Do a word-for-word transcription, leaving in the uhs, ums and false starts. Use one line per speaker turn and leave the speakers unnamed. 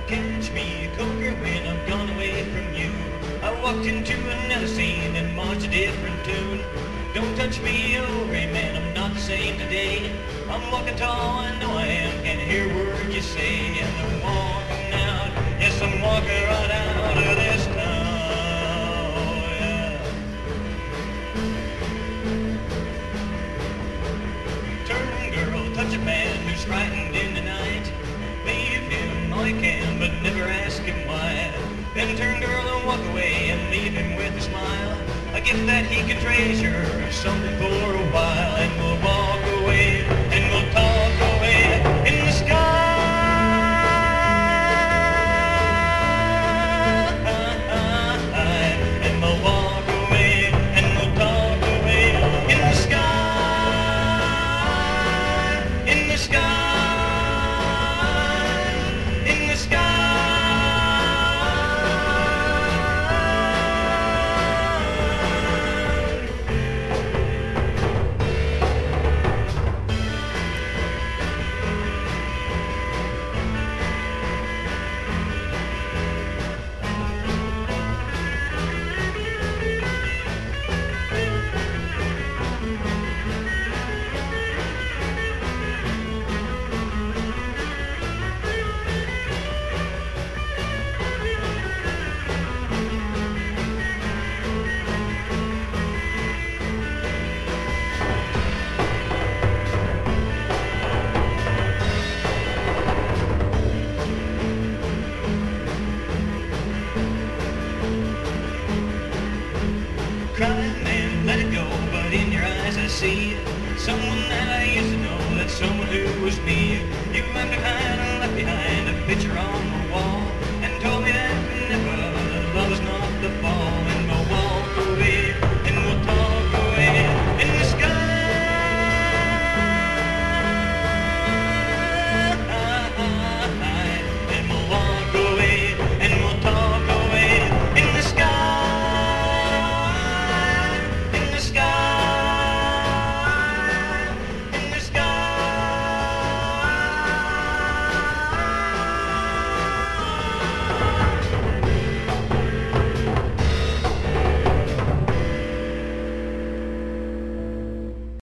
Catch me a coker when I'm gone away from you. I walked into another scene and marched a different tune. Don't touch me, oh Ray man, I'm not the same today. I'm walking tall, I know I am, can't hear a word you say. And I'm walking out, yes I'm walking right out of this town, yeah. Turn girl, touch a man who's frightened in the night. Leave him all you can, but never ask him why. Then turn girl and walk away and leave him with a smile. A gift that he can treasure, something for a while. And we'll walk away, and we'll talk away in the sky. And we'll walk away, and we'll talk away in the sky. In the sky. Crying man, let it go, but in your eyes I see someone that I used to know, that's someone who was me.